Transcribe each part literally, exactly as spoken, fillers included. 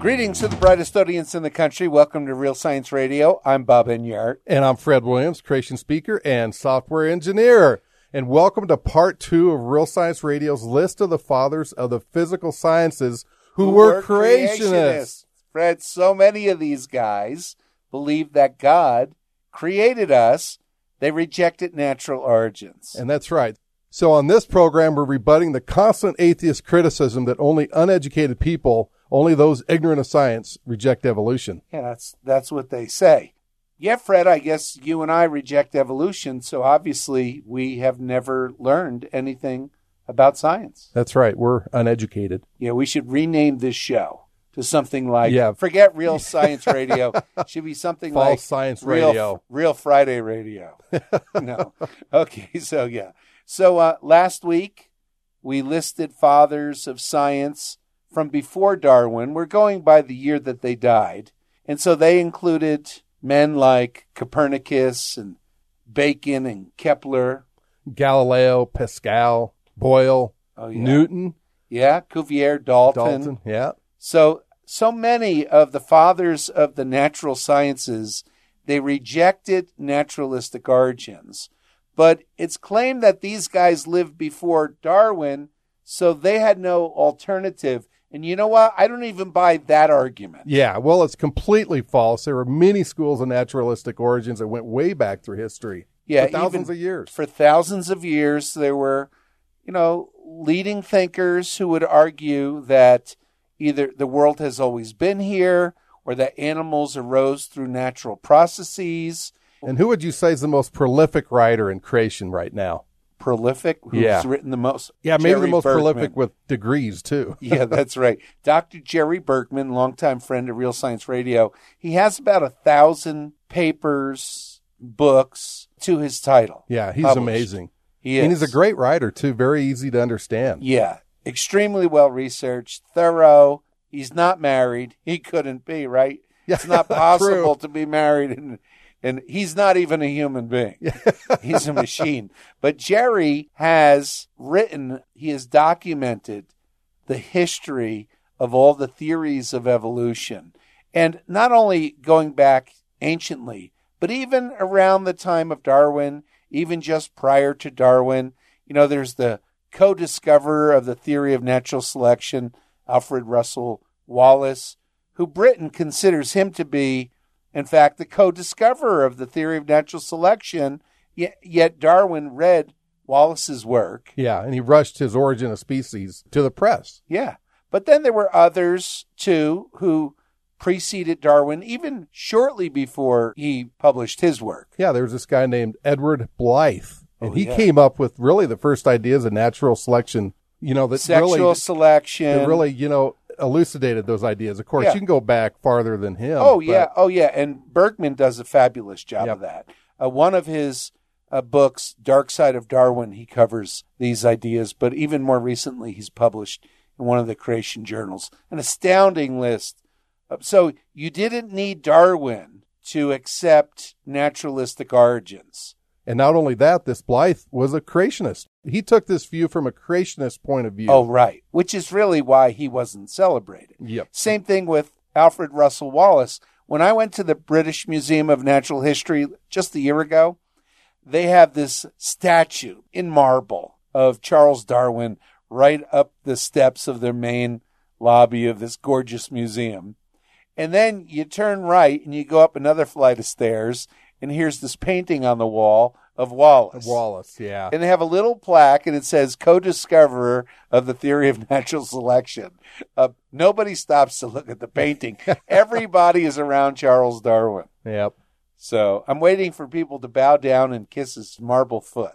Greetings to the brightest audience in the country. Welcome to Real Science Radio. I'm Bob Enyart. And I'm Fred Williams, creation speaker and software engineer. And welcome to part two of Real Science Radio's list of the fathers of the physical sciences who, who were, were creationists. creationists. Fred, so many of these guys believe that God created us. They rejected natural origins. And that's right. So on this program, we're rebutting the constant atheist criticism that only uneducated people, only those ignorant of science, reject evolution. Yeah, that's that's what they say. Yeah, Fred, I guess you and I reject evolution, so obviously we have never learned anything about science. That's right. We're uneducated. Yeah, we should rename this show to something like, yeah. forget Real Science Radio. It should be something False like Science Real, Radio. Real Friday Radio. No. Okay, so yeah. So uh, last week, we listed fathers of science from before Darwin. We're going by the year that they died. And so they included men like Copernicus and Bacon and Kepler. Galileo, Pascal, Boyle, oh, yeah. Newton. Yeah, Cuvier, Dalton. Dalton, yeah. So, so many of the fathers of the natural sciences, they rejected naturalistic origins. But it's claimed that these guys lived before Darwin, so they had no alternative. And you know what? I don't even buy that argument. Yeah, well, it's completely false. There were many schools of naturalistic origins that went way back through history. Yeah, for thousands even of years. For thousands of years, there were, you know, leading thinkers who would argue that either the world has always been here or that animals arose through natural processes. And who would you say is the most prolific writer in creation right now? Prolific? Who's yeah. written the most? Yeah, maybe Jerry the most Berkman. prolific with degrees, too. Yeah, that's right. Doctor Jerry Berkman, longtime friend of Real Science Radio, he has about a thousand papers, books to his title. Yeah, he's published. amazing. He is. And he's a great writer, too. Very easy to understand. Yeah, extremely well-researched, thorough. He's not married. He couldn't be, right? Yeah, it's not possible true. to be married and... And he's not even a human being. He's a machine. But Jerry has written, he has documented the history of all the theories of evolution. And not only going back anciently, but even around the time of Darwin, even just prior to Darwin. You know, there's the co-discoverer of the theory of natural selection, Alfred Russel Wallace, who Britain considers him to be, in fact, the co-discoverer of the theory of natural selection, yet, yet Darwin read Wallace's work. Yeah, and he rushed his Origin of Species to the press. Yeah, but then there were others, too, who preceded Darwin, even shortly before he published his work. Yeah, there was this guy named Edward Blythe, and oh, he yeah. came up with really the first ideas of natural selection. You know, that Sexual really, selection. that really, you know, elucidated those ideas. Of course, yeah. you can go back farther than him. Oh, but... yeah. Oh, yeah. And Berkman does a fabulous job yep. of that. Uh, one of his uh, books, Dark Side of Darwin, he covers these ideas. But even more recently, he's published in one of the creation journals an astounding list. Uh, so you didn't need Darwin to accept naturalistic origins. And not only that, this Blythe was a creationist. He took this view from a creationist point of view. Oh, right. Which is really why he wasn't celebrated. Yep. Same thing with Alfred Russel Wallace. When I went to the British Museum of Natural History just a year ago, they have this statue in marble of Charles Darwin right up the steps of their main lobby of this gorgeous museum. And then you turn right and you go up another flight of stairs, and here's this painting on the wall of Wallace. Of Wallace, yeah. And they have a little plaque, and it says, co-discoverer of the theory of natural selection. Uh, nobody stops to look at the painting. Everybody is around Charles Darwin. Yep. So I'm waiting for people to bow down and kiss his marble foot.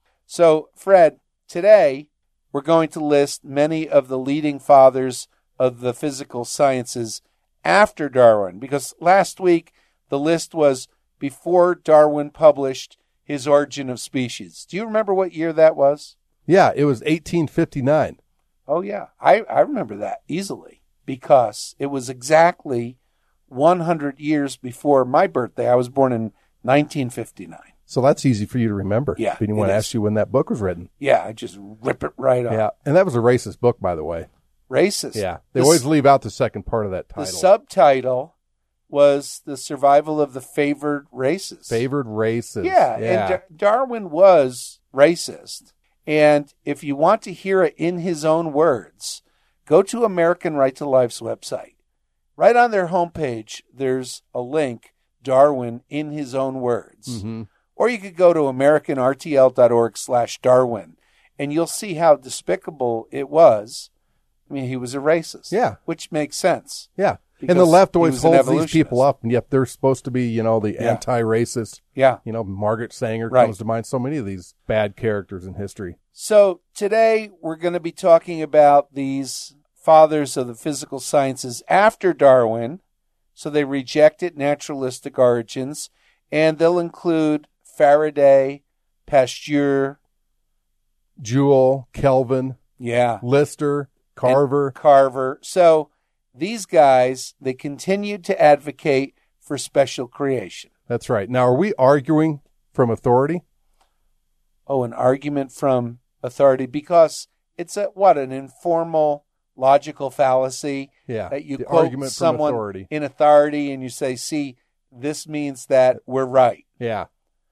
So, Fred, today we're going to list many of the leading fathers of the physical sciences after Darwin, because last week the list was before Darwin published his Origin of Species. Do you remember what year that was? Yeah, it was eighteen fifty-nine. Oh, yeah. I, I remember that easily because it was exactly one hundred years before my birthday. I was born in nineteen fifty-nine. So that's easy for you to remember. Yeah, if anyone it is. asks you when that book was written. Yeah, I just rip it right off. Yeah, and that was a racist book, by the way. racist. Yeah. They The always s- leave out the second part of that The title. subtitle was the survival of the favored races. Favored races. Yeah, Yeah. and Dar- Darwin was racist. And if you want to hear it in his own words, go to American Right to Life's website. Right on their homepage, there's a link, Darwin in his own words. Mhm. Or you could go to americanrtl.org slash Darwin, and you'll see how despicable it was. I mean, he was a racist. Yeah. Which makes sense. Yeah. And Because the left he always was an holds these people evolutionist. up, and yet they're supposed to be, you know, the Yeah. anti-racist. Yeah. You know, Margaret Sanger Right. comes to mind. So many of these bad characters in history. So today we're going to be talking about these fathers of the physical sciences after Darwin. So they rejected naturalistic origins, and they'll include Faraday, Pasteur, Joule, Kelvin, yeah, Lister, Carver. Carver. So these guys, they continued to advocate for special creation. That's right. Now, are we arguing from authority? Oh, an argument from authority, because it's a what, an informal logical fallacy. Yeah. That you the quote argument from someone authority. in authority and you say, see, this means that we're right. Yeah.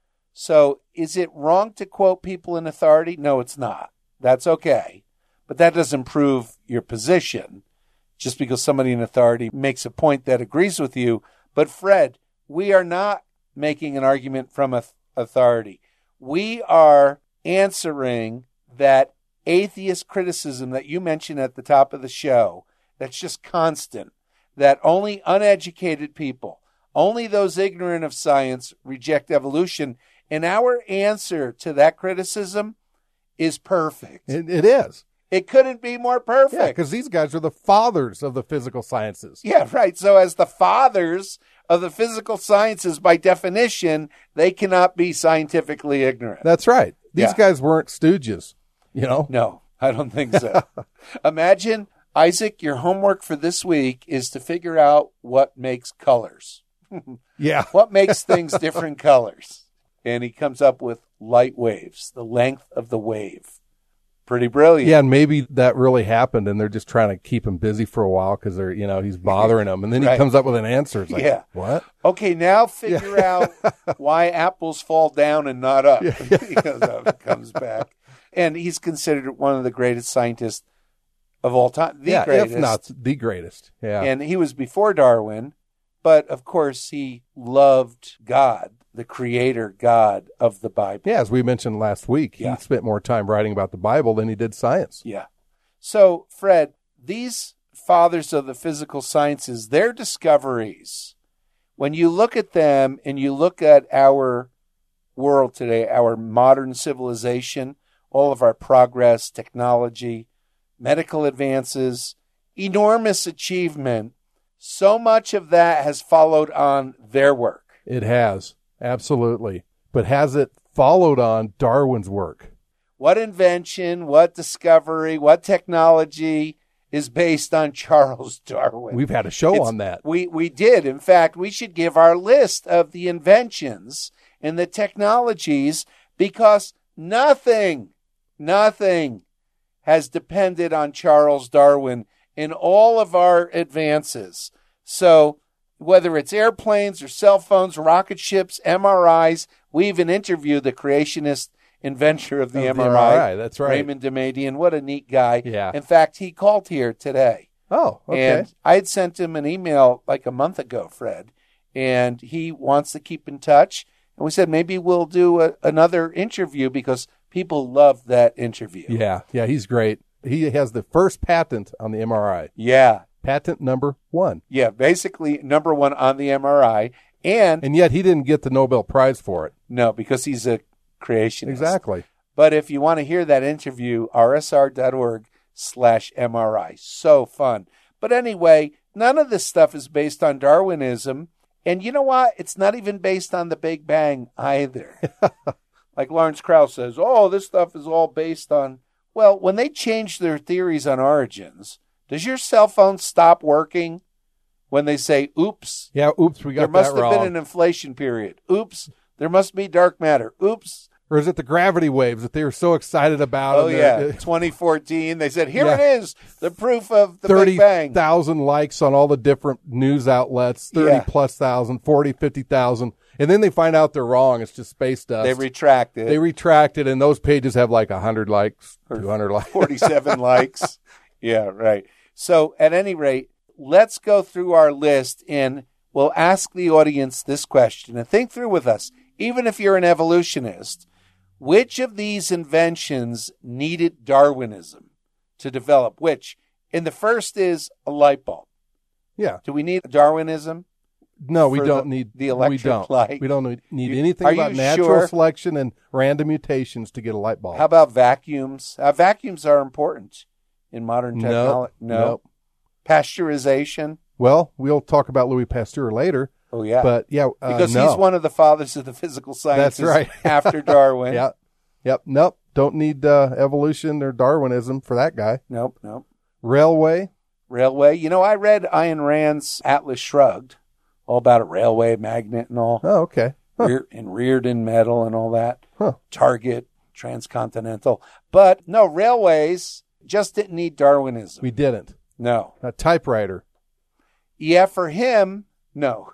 So is it wrong to quote people in authority? No, it's not. That's okay. But that doesn't prove your position just because somebody in authority makes a point that agrees with you. But Fred, we are not making an argument from auth- authority. We are answering that atheist criticism that you mentioned at the top of the show. That's just constant. That only uneducated people, only those ignorant of science reject evolution. And our answer to that criticism is perfect. It, it is. It couldn't be more Yeah, perfect. because these guys are the fathers of the physical sciences. Yeah, right. So as the fathers of the physical sciences, by definition, they cannot be scientifically ignorant. That's right. These Yeah. guys weren't stooges, you know? No, I don't think so. Imagine, Isaac, your homework for this week is to figure out what makes colors. Yeah. What makes things different colors? And he comes up with light waves, the length of the wave. Pretty brilliant. Yeah, and maybe that really happened, and they're just trying to keep him busy for a while because they're, you know, he's bothering them, and then he Right. comes up with an answer. It's like, Yeah. what? Okay, now figure out why apples fall down and not up. He goes up, comes back. And he's considered one of the greatest scientists of all time. The yeah, greatest. if not the greatest. Yeah, And he was before Darwin, but of course he loved God, the creator God of the Bible. yeah. As we mentioned last week, Yeah. he spent more time writing about the Bible than he did science. Yeah. So, Fred, these fathers of the physical sciences, their discoveries, when you look at them and you look at our world today, our modern civilization, all of our progress, technology, medical advances, enormous achievement, so much of that has followed on their work. It has, absolutely. But has it followed on Darwin's work? What invention, what discovery, what technology is based on Charles Darwin? We've had a show It's- on that. We we did. In fact, we should give our list of the inventions and the technologies, because nothing, nothing has depended on Charles Darwin in all of our advances. So whether it's airplanes or cell phones, rocket ships, M R Is, we even interviewed the creationist inventor of the, Of the M R I, M R I, that's right. Raymond Damadian. What a neat guy. Yeah. In fact, he called here today. Oh, okay. And I had sent him an email like a month ago, Fred, and he wants to keep in touch. And we said maybe we'll do a, another interview because people love that interview. yeah, yeah, he's great. He has the first patent on the M R I. Yeah. Patent number one. Yeah. Basically, number one on the M R I. And, And yet he didn't get the Nobel Prize for it. no, because he's a creationist. Exactly. But if you want to hear that interview, rsr.org slash MRI. So fun. But anyway, none of this stuff is based on Darwinism. And you know what? It's not even based on the Big Bang either. Like Lawrence Krauss says, oh, this stuff is all based on... Well, when they change their theories on origins, does your cell phone stop working when they say, oops, Yeah, oops, we got there must that have wrong. been an inflation period. Oops, there must be dark matter. Oops, Or is it the gravity waves that they were so excited about? Oh, and yeah. twenty fourteen, they said, here Yeah. it is, the proof of the thirty Big Bang. thousand likes on all the different news outlets, thirty Yeah. plus thousand, forty, fifty thousand. And then they find out they're wrong. It's just space dust. They retracted. They retracted, and those pages have like one hundred likes, two hundred likes. forty-seven likes. Yeah, right. So at any rate, let's go through our list and we'll ask the audience this question and think through with us. Even if you're an evolutionist, which of these inventions needed Darwinism to develop? Which? And the first is a light bulb. Yeah. Do we need Darwinism? No, we For don't the- need the electric we don't. light? We don't need, need You- anything are about you natural sure? selection and random mutations to get a light bulb. How about vacuums? Uh, vacuums are important in modern Nope. technology. No. Nope. Pasteurization? Well, we'll talk about Louis Pasteur later, Oh, yeah. but yeah, uh, Because no. he's one of the fathers of the physical sciences right. after Darwin. Yeah. Yep. Nope. Don't need uh, evolution or Darwinism for that guy. Nope, nope. Railway. Railway. You know, I read Ayn Rand's Atlas Shrugged, all about a railway magnet and all, Oh, okay. Huh. Rear, and Reardon metal and all that. Huh. Target, transcontinental. But no, railways just didn't need Darwinism. We didn't. No. A typewriter. Yeah, for him, no.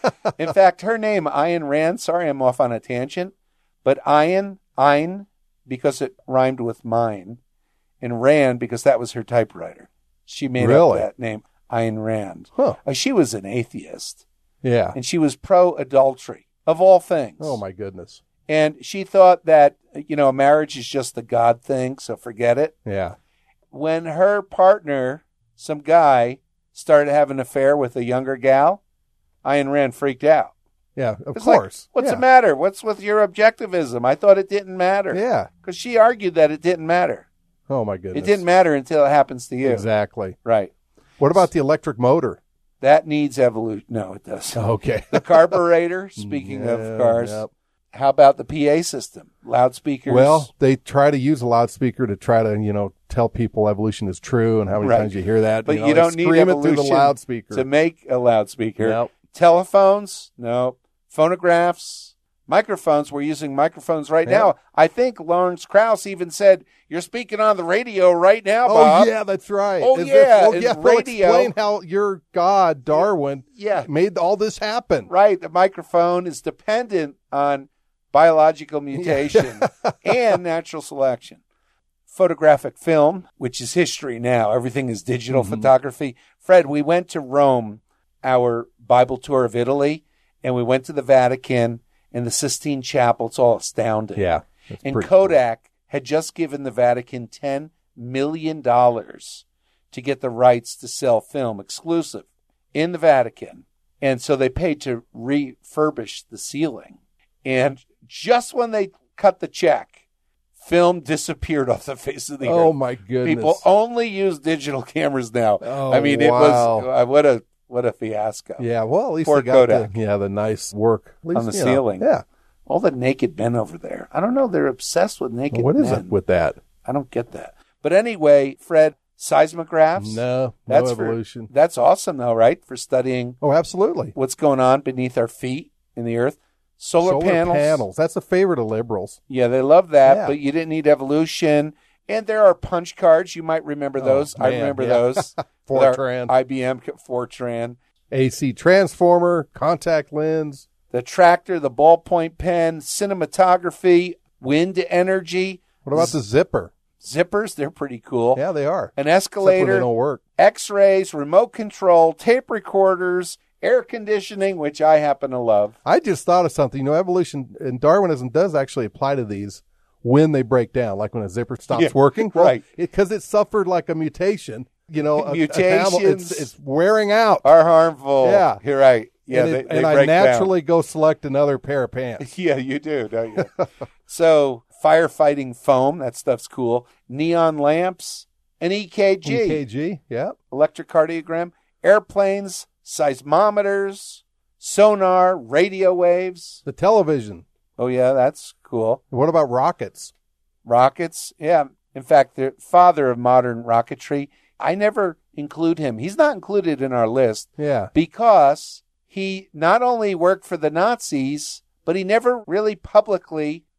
In fact, her name, Ayn Rand, sorry, I'm off on a tangent, but Ayn, Ayn, because it rhymed with mine, and Rand because that was her typewriter. She made Really? up that name, Ayn Rand. Huh. Uh, she was an atheist, Yeah. and she was pro-adultery, of all things. Oh, my goodness. And she thought that, you know, marriage is just the God thing, so forget it. Yeah. When her partner, some guy, started having an affair with a younger gal, Ayn Rand freaked out. Yeah, of It's like, course. what's yeah. the matter? What's with your objectivism? I thought it didn't matter. Yeah. Because she argued that it didn't matter. Oh, my goodness. It didn't matter until it happens to you. Exactly. Right. What about the electric motor? That needs evolution. No, it doesn't. Okay. The carburetor, speaking Yeah, of cars. yep. How about the P A system? Loudspeakers. Well, they try to use a loudspeaker to try to, you know, tell people evolution is true and how many Right. times you hear that. But you, know, you they don't need scream it evolution through the loudspeaker. to make a loudspeaker. Nope. Telephones? No. Phonographs? Microphones? We're using microphones right Yeah. now. I think Lawrence Krauss even said, you're speaking on the radio right now, Oh, Bob. yeah, that's right. Oh, As yeah, oh, and yeah. They'll radio- explain how your God, Darwin, Yeah. made all this happen. Right. The microphone is dependent on biological mutation and natural selection. Photographic film, which is history now. Everything is digital Mm-hmm. photography. Fred, we went to Rome, our Bible tour of Italy, and we went to the Vatican and the Sistine Chapel. It's all astounding. Yeah. that's And pretty Kodak had just given the Vatican ten million dollars to get the rights to sell film exclusive in the Vatican. And so they paid to refurbish the ceiling. And just when they cut the check, film disappeared off the face of the cool. Oh, earth. my goodness. People only use digital cameras now. Oh, I mean, it wow. was uh, what a what a fiasco. Yeah, well, at least Poor they got Kodak. the, yeah, the nice work. At least, On the you know, ceiling. yeah. All the naked men over there. I don't know. They're obsessed with naked What is men. it with that? I don't get that. But anyway, Fred, seismographs. No, That's no for- evolution. That's awesome, though, right? For studying Oh, absolutely. what's going on beneath our feet in the earth. Solar, panels. That's a favorite of liberals. Yeah, they love that, Yeah. but you didn't need evolution. And there are punch cards. You might remember those. I man, remember yeah. those. With our Fortran. I B M Fortran. A C transformer, contact lens. The tractor, the ballpoint pen, cinematography, wind energy. What about the zipper? Zippers? They're pretty cool. Yeah, they are. An Except when escalator. they don't work. X-rays, remote control, tape recorders, air conditioning, which I happen to love. I just thought of something. You know, evolution and Darwinism does actually apply to these when they break down, like when a zipper stops Yeah, working. right. Because it, it suffered like a mutation. You know, a, a camel, Mutations it's, it's wearing out. are harmful. Yeah. You're right. Yeah, and they, it- they and I break down. naturally go select another pair of pants. Yeah, you do, don't you? So, firefighting foam, that stuff's cool. Neon lamps, an E K G, E K G, yeah. electrocardiogram, airplanes, seismometers, sonar, radio waves. The television. Oh, yeah, that's cool. What about rockets? Rockets, yeah. In fact, the father of modern rocketry, I never include him. He's not included in our list Yeah. because he not only worked for the Nazis, but he never really publicly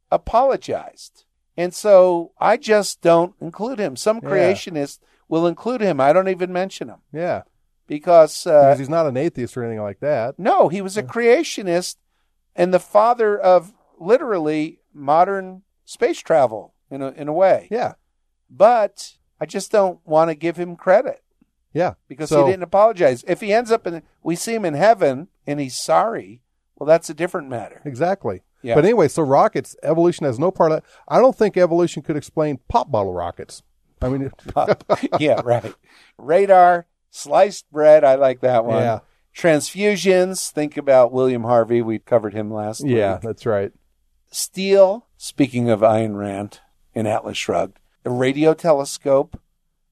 apologized. And so I just don't include him. Some Yeah. creationists will include him. I don't even mention him Yeah. because, uh, Because he's not an atheist or anything like that. no, he was a creationist and the father of literally modern space travel in a, in a way. Yeah. But I just don't want to give him credit Yeah. because So- he didn't apologize. If he ends up in, we see him in heaven and he's sorry, well, that's a different matter. Exactly. Yeah. But anyway, so rockets, evolution has no part of that. I don't think evolution could explain pop bottle rockets. I mean, Yeah, right. Radar, sliced bread. I like that one. Yeah. Transfusions. Think about William Harvey. We covered him last yeah, week. that's right. Steel. Speaking of Ayn Rand in Atlas Shrugged. A radio telescope.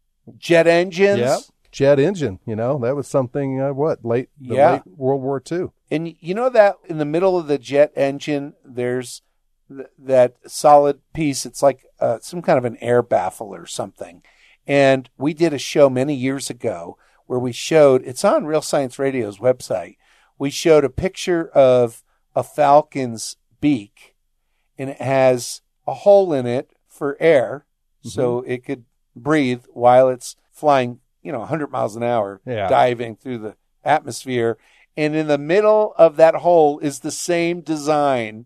Jet engines. Yeah. Jet engine, you know, that was something, uh, what, late, the Yeah. late World War Two. And you know that in the middle of the jet engine, there's th- that solid piece. It's like uh, some kind of an air baffle or something. And we did a show many years ago where we showed, it's on Real Science Radio's website. We showed a picture of a falcon's beak, and it has a hole in it for air, so it could breathe while it's flying, you know, one hundred miles an hour, Yeah. diving through the atmosphere. And in the middle of that hole is the same design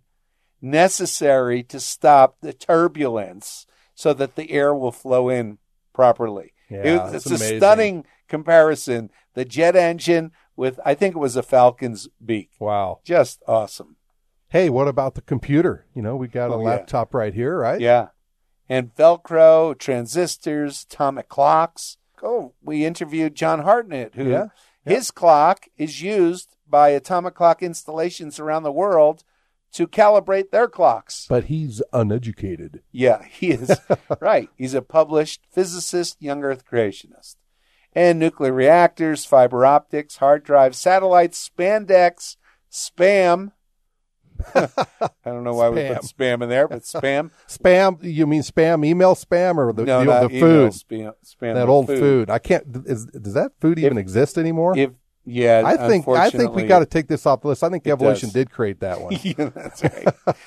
necessary to stop the turbulence so that the air will flow in properly. Yeah, It- that's it's a amazing. stunning comparison. The jet engine with, I think it was a falcon's beak. Wow. Just awesome. Hey, what about the computer? You know, we got a Oh, yeah. laptop right here, right? Yeah. And Velcro, transistors, atomic clocks. Oh, we interviewed John Hartnett, who Yeah. his clock is used by atomic clock installations around the world to calibrate their clocks. But he's uneducated. Yeah, he is. Right. He's a published physicist, young Earth creationist. And nuclear reactors, fiber optics, hard drives, satellites, spandex, spam. I don't know why we put spam in there, but spam. Spam, you mean spam, email spam, or the, No, the, not the email food? Spam, spam That the old food. I can't, is, does that food even If- exist anymore? If yeah, I think I think we unfortunately, got to take this off the list. I think it evolution does. did create that one. Yeah, that's right.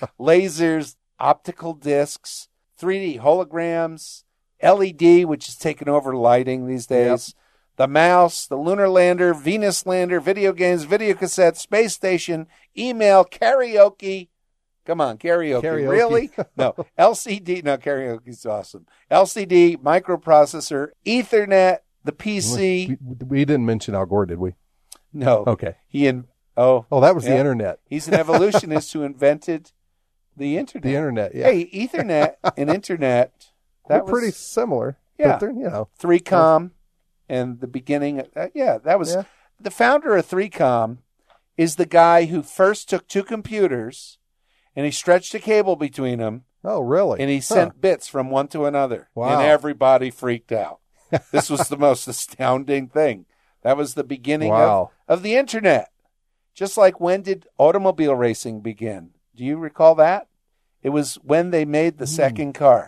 Lasers, optical discs, three D holograms, L E D, which is taking over lighting these days. The mouse, the lunar lander, Venus lander, video games, video cassettes, space station, email, karaoke. Come on, karaoke. Karaoke. Really? No. L C D. No, karaoke's awesome. L C D, microprocessor, Ethernet, the P C. We, we didn't mention Al Gore, did we? No. Okay. He in, oh, Oh, that was the Yeah. internet. he's an evolutionist who invented the internet. The internet. Yeah, Hey, Ethernet and internet. they're That was pretty similar. Yeah. but they're, you know. three com and the beginning. Of, uh, yeah, that was Yeah. the founder of three com is the guy who first took two computers and he stretched a cable between them Oh, really? and he Huh. sent bits from one to another. Wow. And everybody freaked out. This was the most astounding thing. That was the beginning Wow. of, of the internet. Just like when did automobile racing begin? Do you recall that? It was when they made the second car.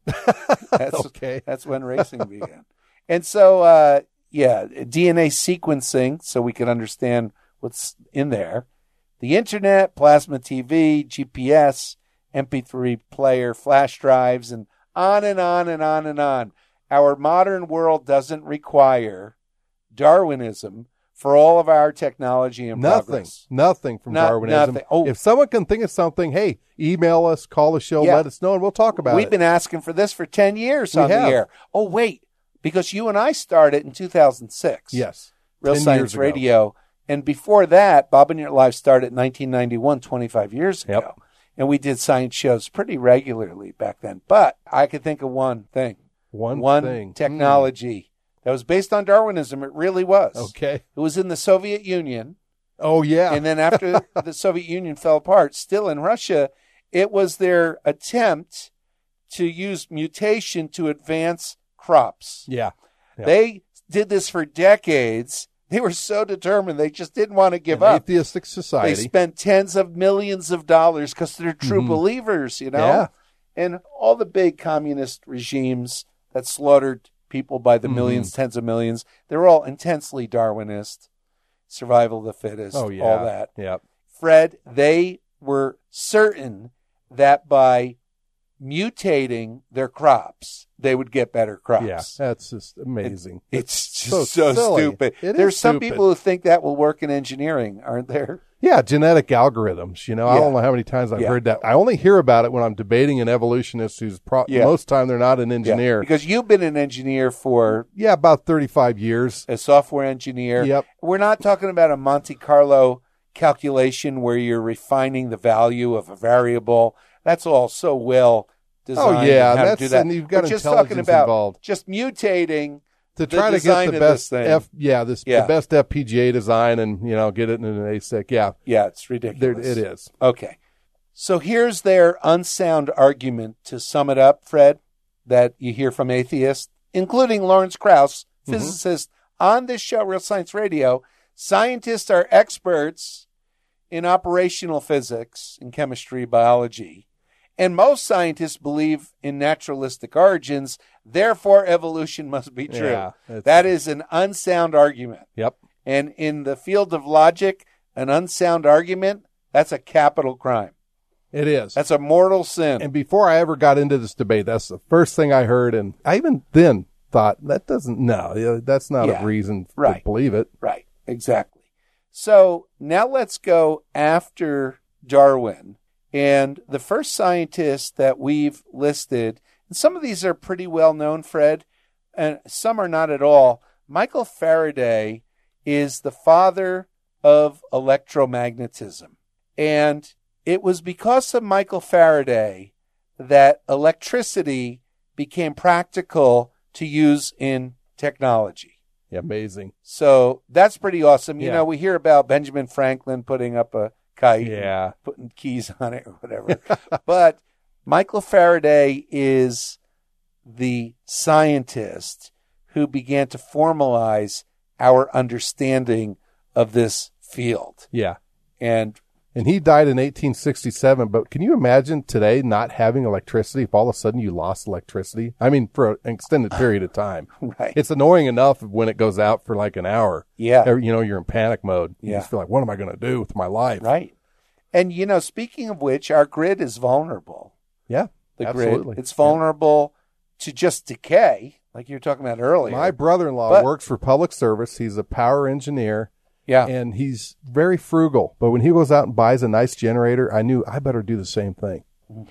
That's, Okay. That's when racing began. And so, uh, yeah, D N A sequencing so we can understand what's in there. The internet, plasma T V, G P S, M P three player, flash drives, and on and on and on and on. Our modern world doesn't require Darwinism for all of our technology and Nothing. progress. Nothing from Not- Darwinism. nothing. Oh. If someone can think of something, hey, email us, call the show, Yeah. let us know, and we'll talk about We've it. been asking for this for ten years We on have. the air. Oh, wait, because you and I started in two thousand six. Yes. Real ten Science years ago. Radio. And before that, Bob and Your Life started in nineteen ninety-one, twenty-five years ago. Yep. And we did science shows pretty regularly back then. But I could think of one thing. One, One thing. technology that was based on Darwinism. It really was. Hmm. Okay. It was in the Soviet Union. Oh, yeah. And then after the Soviet Union fell apart, still in Russia, it was their attempt to use mutation to advance crops. yeah. Yeah. They did this for decades. They were so determined. They just didn't want to give An up. atheistic They society. spent tens of millions of dollars because they're true Mhm. believers, you know? Yeah. And all the big communist regimes that slaughtered people by the Mhm. millions, tens of millions, they're all intensely Darwinist, survival of the fittest, oh, yeah. all that. Yeah. Fred, they were certain that by mutating their crops, they would get better crops. Yeah, that's just amazing. It, it's just so, so, silly. stupid. It There's is some stupid. people who think that will work in engineering, aren't there? Yeah, genetic algorithms. You know, I Yeah. don't know how many times I've Yeah. heard that. I only hear about it when I'm debating an evolutionist who's pro- Yeah. most time they're not an Yeah. engineer. Because you've been an engineer for Yeah, about thirty-five years. a software engineer. Yep. We're not talking about a Monte Carlo calculation where you're refining the value of a variable. That's all so well designed. Oh, yeah, and how that's- to do that. and you've got We're just talking intelligence about involved. just mutating To the try to get design the of best this thing. F, yeah, this Yeah. the best F P G A design, and you know, get it in an A S I C. Yeah, Yeah, it's there, ridiculous. it is. Okay. So here's their unsound argument to sum it up, Fred, that you hear from atheists, including Lawrence Krauss, physicist, on this show, Real Science Radio. Scientists are experts in operational physics, in chemistry, biology, and most scientists believe in naturalistic origins. Therefore, evolution must be true. Yeah, it's- that is an unsound argument. Yep. And in the field of logic, an unsound argument, that's a capital crime. It is. That's a mortal sin. And before I ever got into this debate, that's the first thing I heard, and I even then thought that doesn't. No, yeah, that's not Yeah, a reason right. to believe it. Right, exactly. So now let's go after Darwin. And the first scientist that we've listed, and some of these are pretty well known, Fred, and some are not at all. Michael Faraday is the father of electromagnetism. And it was because of Michael Faraday that electricity became practical to use in technology. Yeah, amazing. So that's pretty awesome. You Yeah. know, we hear about Benjamin Franklin putting up a kite, Yeah. and putting keys on it or whatever. But Michael Faraday is the scientist who began to formalize our understanding of this field. Yeah. And And he died in eighteen sixty-seven, but can you imagine today not having electricity if all of a sudden you lost electricity? I mean, for an extended period of time. right. It's annoying enough when it goes out for like an hour. Yeah. Every- You know, you're in panic mode. You Yeah. just feel like, what am I going to do with my life? Right. And, you know, speaking of which, our grid is vulnerable. Yeah, The absolutely. grid. It's vulnerable to just decay, like you were talking about earlier. My brother-in-law But- works for public service. He's a power engineer, yeah. and he's very frugal. But when he goes out and buys a nice generator, I knew I better do the same thing.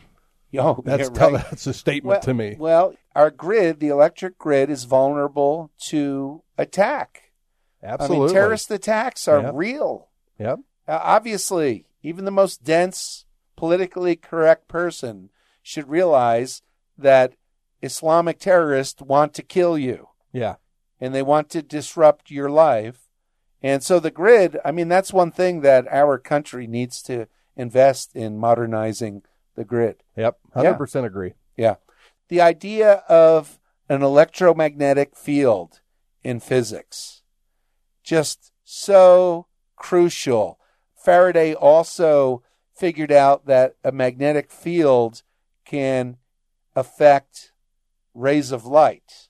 Yo, That's you're tell- right. that's a statement well, to me. Well, our grid, the electric grid, is vulnerable to attack. Absolutely. I mean, terrorist attacks are Yep. real. Yep. Uh, obviously, even the most dense, politically correct person should realize that Islamic terrorists want to kill you Yeah. and they want to disrupt your life. And so the grid, I mean, that's one thing that our country needs to invest in modernizing the grid. Yep. one hundred percent agree. Yeah. The idea of an electromagnetic field in physics, just so crucial. Faraday also figured out that a magnetic field can affect rays of light.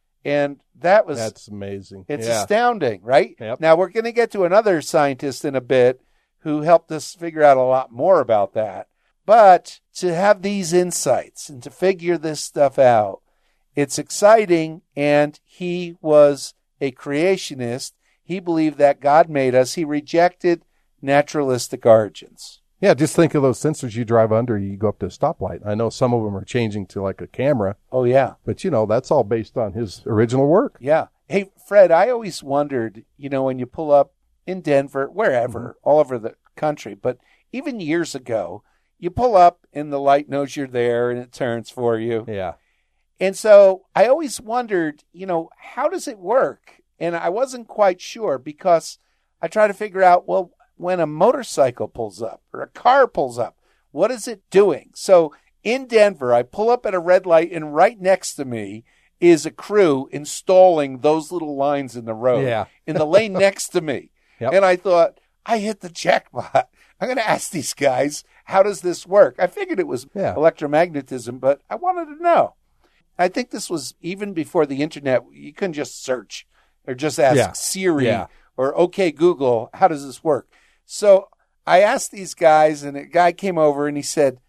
And that was, That's amazing. it's yeah. astounding, right? Yep. Now, we're going to get to another scientist in a bit who helped us figure out a lot more about that. But to have these insights and to figure this stuff out, it's exciting. And he was a creationist. He believed that God made us. He rejected naturalistic origins. Yeah, just think of those sensors you drive under. You go up to a stoplight. I know some of them are changing to like a camera, Oh, yeah. but you know, that's all based on his original work. Yeah. Hey, Fred, I always wondered, you know, when you pull up in Denver, wherever, Mm-hmm. all over the country, but even years ago, you pull up and the light knows you're there and it turns for you. Yeah. And so I always wondered, you know, how does it work? And I wasn't quite sure because I try to figure out, well, when a motorcycle pulls up or a car pulls up, what is it doing? So in Denver, I pull up at a red light and right next to me is a crew installing those little lines in the road Yeah. in the lane next to me. Yep. And I thought, I hit the jackpot. I'm going to ask these guys, how does this work? I figured it was Yeah. electromagnetism, but I wanted to know. I think this was even before the internet. You couldn't just search or just ask Yeah. Siri Yeah. or, okay, Google, how does this work? So I asked these guys, and a guy came over and he said,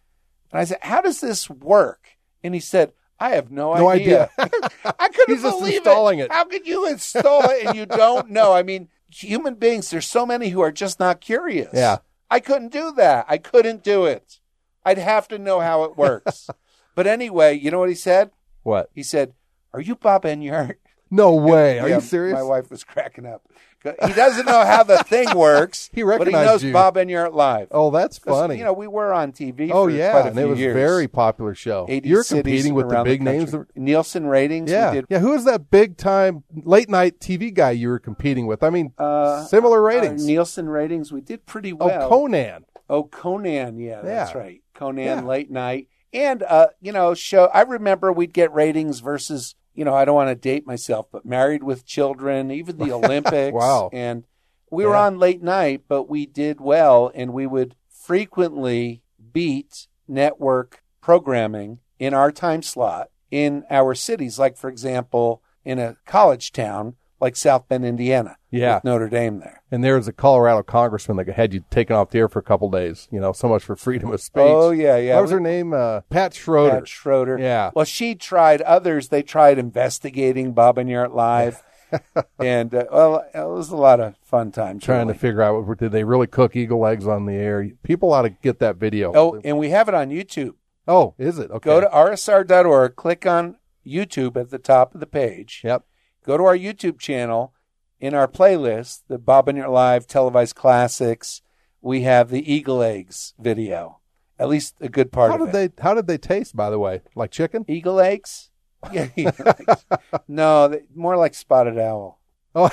And I said, how does this work? And he said, I have no, No idea. idea. I couldn't He's just believe installing it. it. How could you install it and you don't know? I mean, human beings, there's so many who are just not curious. Yeah. I couldn't do that. I couldn't do it. I'd have to know how it works. But anyway, you know what he said? What? He said, are you Bob Enyart? No way. Are Yeah, you serious? My wife was cracking up. He doesn't know how the thing works, He but he recognized knows you. Bob Enyart Live. Oh, that's 'Cause, funny. You know, we were on T V oh, for yeah. quite a And few it was a years. very popular show. eighty You're cities competing with the around big names. country. Nielsen ratings. Yeah. We did, Yeah. Who was that big time late night T V guy you were competing with? I mean, uh, similar uh, ratings. Nielsen ratings. We did pretty oh, well. Conan. Oh, Conan. Yeah, that's Yeah. right. Conan Yeah. late night. And, uh, you know, show. I remember we'd get ratings versus, you know, I don't want to date myself, but Married with Children, even the Olympics. Wow. And we were Yeah. on late night, but we did well, and we would frequently beat network programming in our time slot in our cities. Like, for example, in a college town like South Bend, Indiana. Yeah. With Notre Dame there. And there was a Colorado congressman that had you taken off the air for a couple days. You know, so much for freedom of speech. Oh, yeah, yeah. What was her name? Uh, Pat Schroeder. Pat Schroeder. Yeah. Well, she tried, others, they tried investigating Bob Enyart Live. and, uh, well, it was a lot of fun times. Trying really. to figure out, what- did they really cook eagle eggs on the air? People ought to get that video. Oh, and we have it on YouTube. Oh, is it? Okay. Go to R S R dot org, click on YouTube at the top of the page. Yep. Go to our YouTube channel. In our playlist, the Bob Enyart Live televised classics, we have the Eagle Eggs video. At least a good part How of did it. they? How did they taste? By the way, like chicken? Eagle eggs? Yeah. Eagle eggs. No, they, more like spotted owl. Oh,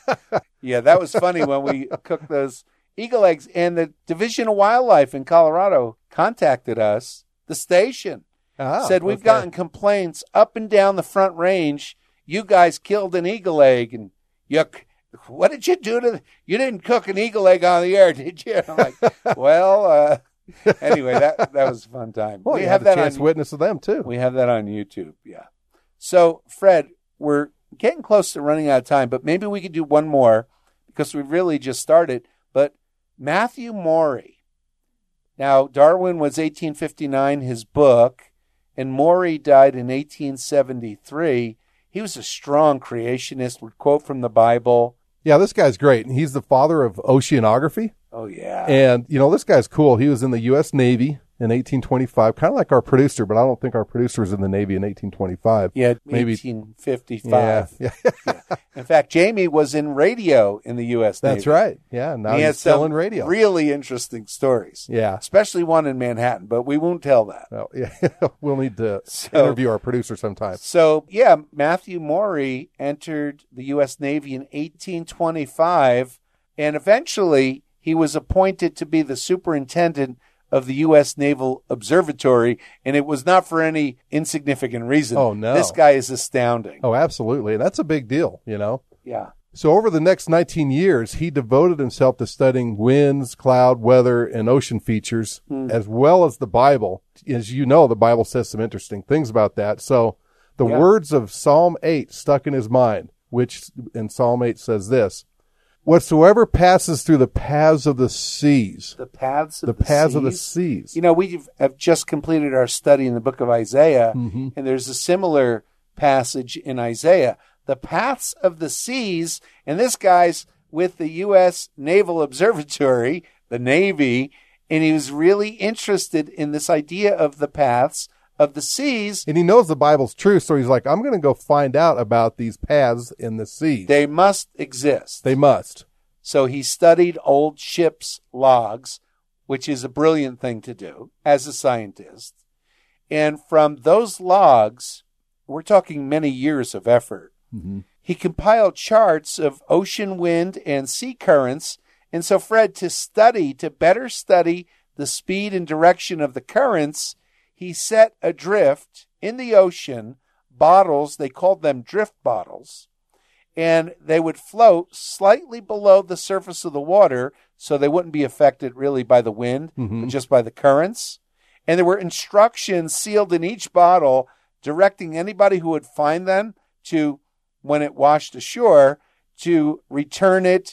Yeah, that was funny when we cooked those eagle eggs. And the Division of Wildlife in Colorado contacted us, the station, ah, said, we've okay. gotten complaints up and down the Front Range. You guys killed an eagle egg. And you, what did you do to, the, you didn't cook an eagle egg on the air, did you? I'm like, well, uh, anyway, that that was a fun time. Well, we you have had a that chance on to witness to them too. We have that on YouTube, yeah. So, Fred, we're getting close to running out of time, but maybe we could do one more because we really just started. But Matthew Maury. Now, Darwin was eighteen fifty-nine, his book, and Maury died in eighteen seventy-three. He was a strong creationist, would quote from the Bible. Yeah, this guy's great. He's the father of oceanography. Oh, yeah. And, you know, this guy's cool. He was in the U S Navy in eighteen twenty-five, kind of like our producer, but I don't think our producer was in the Navy in eighteen twenty-five. Yeah, maybe eighteen fifty-five. Yeah, yeah. Yeah. In fact, Jamie was in radio in the U S Navy. That's right. Yeah, now he he's has still some in radio. really interesting stories. Yeah. Especially one in Manhattan, but we won't tell that. Well, yeah. We'll need to So- interview our producer sometime. So, yeah, Matthew Maury entered the U S Navy in eighteen twenty-five, and eventually he was appointed to be the superintendent of the U S Naval Observatory, and it was not for any insignificant reason. Oh, no. This guy is astounding. Oh, absolutely. And that's a big deal, you know. Yeah. So over the next nineteen years, he devoted himself to studying winds, cloud, weather, and ocean features, Hmm. as well as the Bible. As you know, the Bible says some interesting things about that. So the Yeah. words of Psalm eight stuck in his mind, which in Psalm eight says this: whatsoever passes through the paths of the seas, The paths of the the, paths of the seas. seas. You know, we have just completed our study in the book of Isaiah, Mhm. and there's a similar passage in Isaiah. The paths of the seas, and this guy's with the U S Naval Observatory, the Navy, and he was really interested in this idea of the paths of the seas. And he knows the Bible's true, so he's like, I'm going to go find out about these paths in the seas. They must exist. They must. So he studied old ships' logs, which is a brilliant thing to do as a scientist. And from those logs, we're talking many years of effort, Mm-hmm. he compiled charts of ocean wind and sea currents. And so, Fred, to study, to better study the speed and direction of the currents, he set adrift in the ocean bottles. They called them drift bottles. And they would float slightly below the surface of the water, so they wouldn't be affected really by the wind, Mhm. but just by the currents. And there were instructions sealed in each bottle directing anybody who would find them to, when it washed ashore, to return it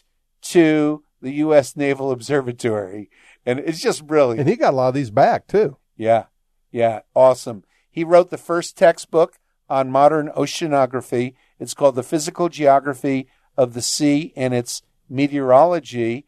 to the U S Naval Observatory. And it's just brilliant. And he got a lot of these back, too. Yeah. Yeah, awesome. He wrote the first textbook on modern oceanography. It's called The Physical Geography of the Sea and Its Meteorology.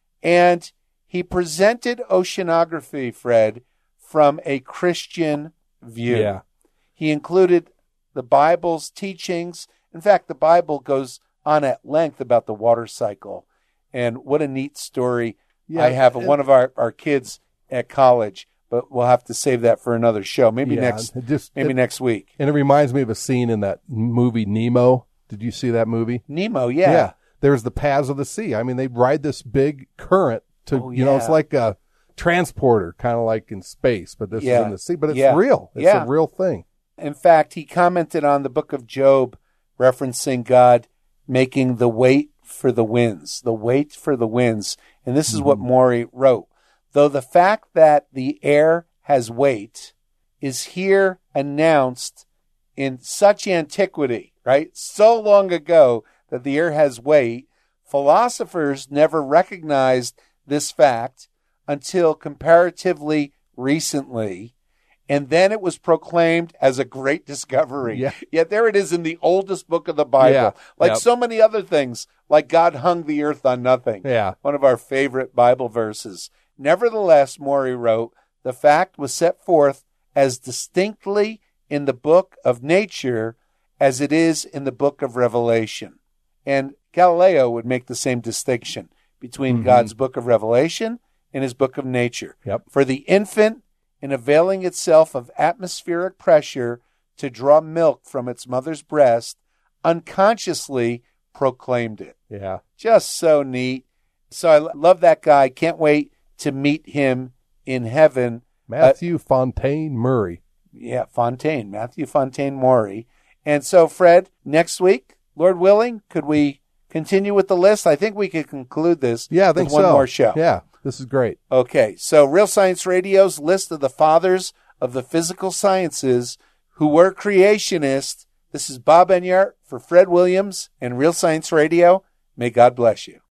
And he presented oceanography, Fred, from a Christian view. Yeah. He included the Bible's teachings. In fact, the Bible goes on at length about the water cycle. And what a neat story. Yeah, I have and- one of our, our kids at college, but we'll have to save that for another show. Maybe Yeah, next it just- maybe it- next week. And it reminds me of a scene in that movie Nemo. Did you see that movie? Nemo, yeah. There's the paths of the sea. I mean, they ride this big current to, Oh, you know, it's yeah. like a transporter, kind of like in space, but this Yeah. is in the sea. But it's Yeah. real. It's Yeah. a real thing. In fact, he commented on the book of Job, referencing God making the weight for the winds, the weight for the winds. And this is what Morey wrote. Though the fact that the air has weight is here announced in such antiquity, right? So long ago that the air has weight, philosophers never recognized this fact until comparatively recently. And then it was proclaimed as a great discovery. Yeah. Yet there it is in the oldest book of the Bible. Yeah. Like Yep. so many other things, like God hung the earth on nothing. Yeah. One of our favorite Bible verses. Nevertheless, Morey wrote, the fact was set forth as distinctly in the book of nature as it is in the book of Revelation. And Galileo would make the same distinction between Mhm. God's book of Revelation and his book of nature. Yep. For the infant, in availing itself of atmospheric pressure to draw milk from its mother's breast, unconsciously proclaimed it. Yeah. Just so neat. So I lo- love that guy. Can't wait to meet him in heaven. Matthew Fontaine Murray. Yeah, Fontaine, Matthew Fontaine Morey. And so, Fred, next week, Lord willing, could we continue with the list? I think we could conclude this Yeah, I think with one so. more show. Yeah. This is great. Okay, so Real Science Radio's list of the fathers of the physical sciences who were creationists. This is Bob Enyart for Fred Williams and Real Science Radio. May God bless you.